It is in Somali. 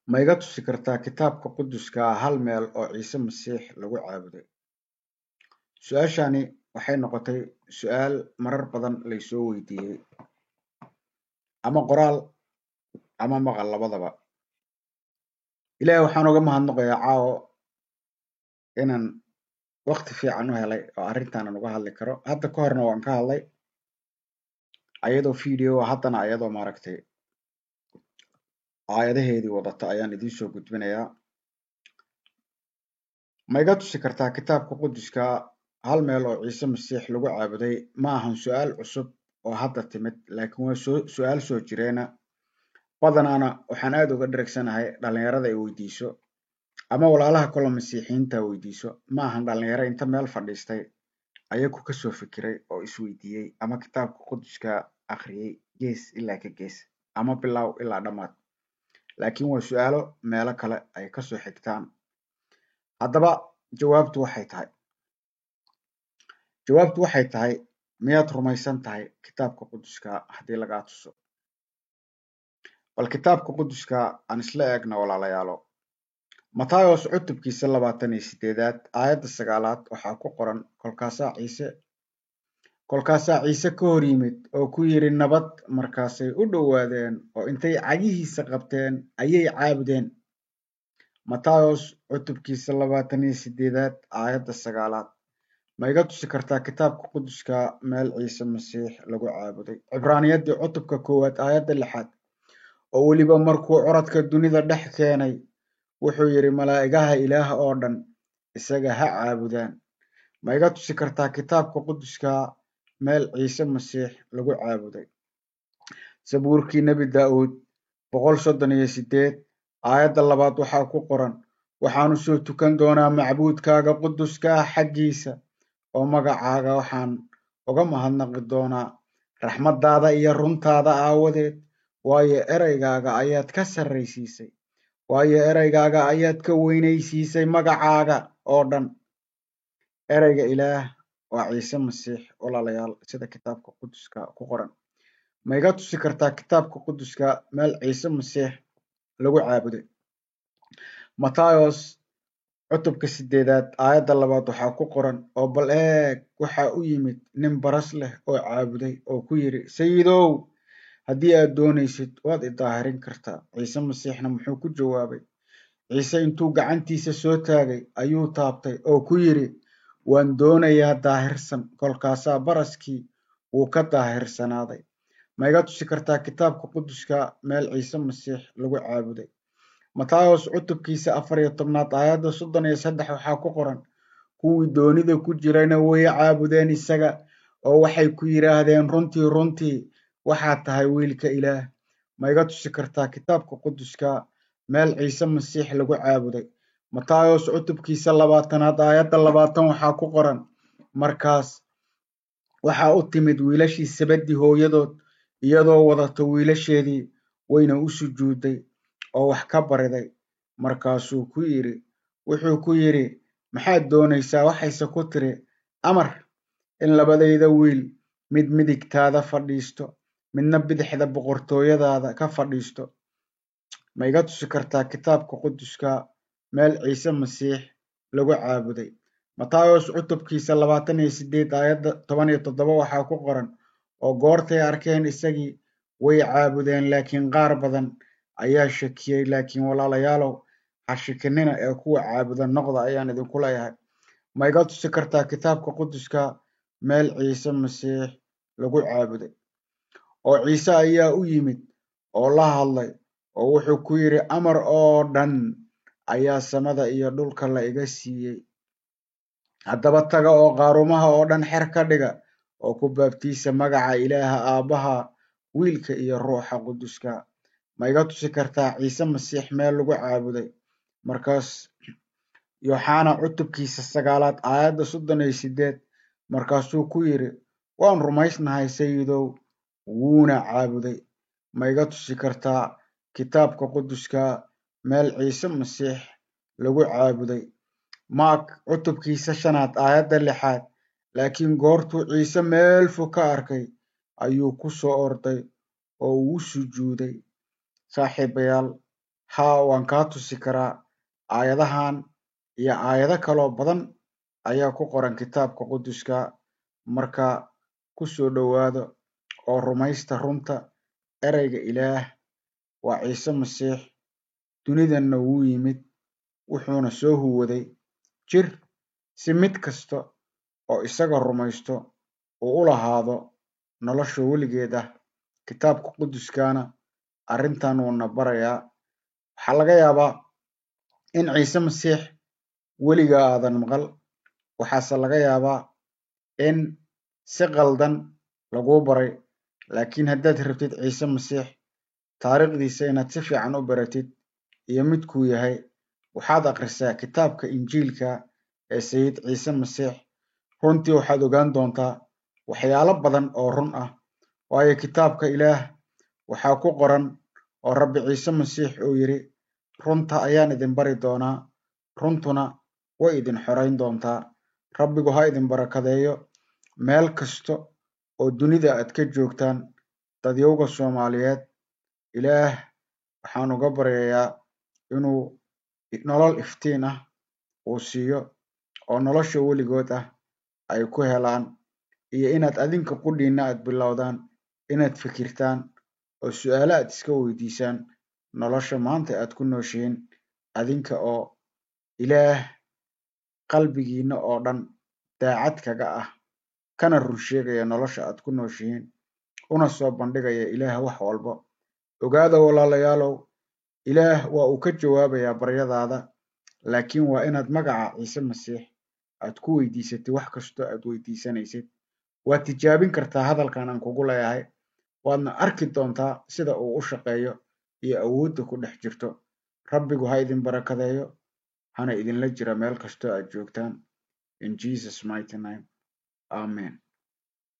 Ma iga tusi kartaa kitaabka quduska ah hal meel oo Ciise Masiix lagu caabuday? Su-aashani waxay noqotay su-aal marar badan laysoo weydiiyey, ama qoraal ama maqal labadaba. Ilaahay waxaan uga mahadnaqayaa caawo inaan waqti fiican u helay oo arrintan uga hadli karo. Hadda ka horna waan ka hadlay ayadoo video, haddana ayadoo maaragtay aayadaheedii wadata ayaan idiin soo gudbinayaa. Ma iga tusi kartaa kitaabka quduska hal meel oo Ciise Masiix lagu caabuday? Ma ahan su-aal cusub oo hadda timid, laakiin waa su-aal soo jireena. Badanaana waxaan aad uga dheregsanahay dhalinyarada ay weydiiso ama walaalaha kale masiixiyiinta weydiiso. Ma ahan dhalinyaro inta meel fadhiistay ayagu kasoo fikiray oo isweydiiyey ama kitaabka quduska akhriyey gees ilaa ka gees ama bilow ilaa dhammaad, laakiin waa su-aalo meelo kale ay kasoo xigtaan. Haddaba jawaabtu waxay tahay miyaad rumaysan tahay kitaabka quduska haddii lagaa tuso? Bal kitaabka quduska aan isla eegno walaalayaalo. Matayos cutubkiisa 28 aayadda 9 waxaa ku qoran, kolkaasaa Ciise ka hor yimid oo ku yidhi nabad. Markaasay u dhowaadeen oo intay cagihiisa qabteen ayay caabudeen. Matayos cutubkiisa 28 aayadda 9. Ma iga tusi kartaa kitaabka quduska meel Ciise Masiix lagu caabuday? Cibraaniyadii cutubka 1 aayadda 6. oo weliba markuu coradka dunida dhex keenay wuxuu yidhi malaa'igaha ilaah oo dhan isaga ha caabudaan. Ma iga tusi kartaa kitaabka quduska meel Ciise Masiix lagu caabuday? Sabuurkii nebi Daa'uud 138 aayadda 2 waxaa ku qoran, waxaanu soo tukan doonaa macbuudkaaga quduska ah xaggiisa, oo magacaaga waxaan uga mahadnaqi doonaa raxmadaada iyo runtaada aawadeed, waayo eraygaaga ayaad ka sarraysiisay, waayo eraygaaga ayaad ka weynaysiisay magacaaga oo dhan. Erayga ilaah waa Ciise Masiix walaalayaal, sida kitaabka quduska ku qoran. Ma iga tusi kartaa kitaabka quduska meel Ciise Masiix lagu caabuday? Matayos cutubka 8 aayadda 2 waxaa ku qoran, oo bal eeg waxaa u yimid nin baras leh oo caabuday oo ku yidhi, sayidow, haddii aad doonaysid waad i daahirin kartaa. Ciise Masiixna muxuu ku jawaabay? Ciise intuu gacantiisa soo taagay ayuu taabtay oo ku yidhi, waan doonayaa daahirsan. Kolkaasaa baraskii wuu ka daahirsanaaday. Ma iga tusi kartaa kitaabka quduska meel Ciise Masiix lagu caabuday? Matayos cutubkiisa 14 aayadda 33 waxaa ku qoran, kuwii doonida ku jirayna way caabudeen isaga oo waxay ku yidhaahdeen, runtii runtii waxaad tahay wiilka ilaah. Ma iga tusi kartaa kitaabka quduska meel Ciise Masiix lagu caabuday? Matayos cutubkiisa 20 aayadda 20 waxaa ku qoran, markaas waxaa u timid wiilashii Sebedi hooyadood iyadoo wadato wiilasheedii, wayna u sujuudday oo wax ka bariday. Markaasuu wuxuu ku yidhi, maxaad doonaysaa? Waxayse ku tiri, amar in labadayda wiil mid midigtaada fadhiisto, midna bidixda boqortooyadaada ka fadhiisto. Ma iga tusi kartaa kitaabka quduska meel Ciise Masiix lagu caabuday? Matayos cutubkiisa 28 aayadda 17 waxaa ku qoran, oo goortay arkeen isagii way caabudeen, laakiin qaar badan ayaa shakiyey. Laakiin walaalayaalow, ha shakinina ee kuwa caabuda noqda ayaan idinku leeyahay. Ma iga tusi kartaa kitaabka quduska meel Ciise Masiix lagu caabuday? Oo Ciise ayaa u yimid oo la hadlay oo wuxuu ku yidhi, amar oo dhan ayaa samada iyo dhulka la iga siiyey. Haddaba taga oo qaarumaha oo dhan xer ka dhiga oo ku baabtiisa magaca Ilaaha Aabbaha, Wiilka iyo Ruuxa Quduska. Ma iga tusi kartaa Ciise Masiix meel lagu caabuday? Markaas Yooxana cutubkiisa 9 aayadda 38 markaasuu ku yidhi, waan rumaysnahay sayidow, wuuna caabuday. Ma iga tusi kartaa kitaabka quduska meel Ciise Masiix lagu caabuday? Mark cutubkiisa 5 aayadda 6. Laakiin goortuu Ciise meel fog ka arkay ayuu ku soo orday oo uu sujuuday. Saaxiibayaal, haa waan kaa tusi karaa aayadahan iyo aayado kaloo badan ayaa ku qoran kitaabka quduska. Marka ku soo dhowaado oo rumaysta runta. Ereyga Ilaah waa Ciise Masiix. Dunidanna wuu yimid, wuxuuna soo huwaday jir si mid kasta oo isaga rumaysto uu u lahaado nolosha weligeed ah. Kitaabka quduskana arrintan wuuna barayaa. Waxaa laga yaabaa in Ciise Masiix weligaa aadan maqal, waxaase laga yaabaa in si qaldan laguu baray. Laakiin haddaad rabtid Ciise Masiix taariikhdiisa inaad si fiican u baratid iyo midkuu yahay, waxaad akhrisaa kitaabka Injiilka ee Sayid Ciise Masiix. Runtii waxaad ogaan doontaa waxyaalo badan oo run ah, waayo kitaabka Ilaah waxaa ku qoran oo Rabbi Ciise Masiix uu yidhi, runta ayaan idin bari doonaa, runtuna way idin xorayn doontaa. Rabbigu ha idin barakadeeyo meel kasta oo dunida aad ka joogtaan. Dadyowga Soomaaliyeed, Ilaah waxaan uga baryayaa inuu nolol iftiin ah uu siiyo oo nolosha weligood ah ay ku helaan, iyo inaad adinka qudhiinna aad bilowdaan inaad fikirtaan oo su'aalo aad iska weydiisaan nolosha maanta aad ku nooshihiin, adinka oo Ilaah qalbigiinna oo dhan daacad kaga ah, kana run sheegaya nolosha aad ku nooshihiin, una soo bandhigaya Ilaah wax walba. Ogaada walaalayaalow, Ilaah waa uu ka jawaabayaa baryadaada, laakiin waa inaad magaca Ciise Masiix aad ku weydiisatid wax kastoo aad weydiisanaysid. Waad tijaabin kartaa hadalkan aan kugu leeyahay, waadna arki doontaa sida uu u shaqeeyo iyo awoodda ku dhex jirto. Rabbigu ha idin barakadeeyo, hana idinla jira meel kastoo aad joogtaan. In Jesus mighty name. Amen.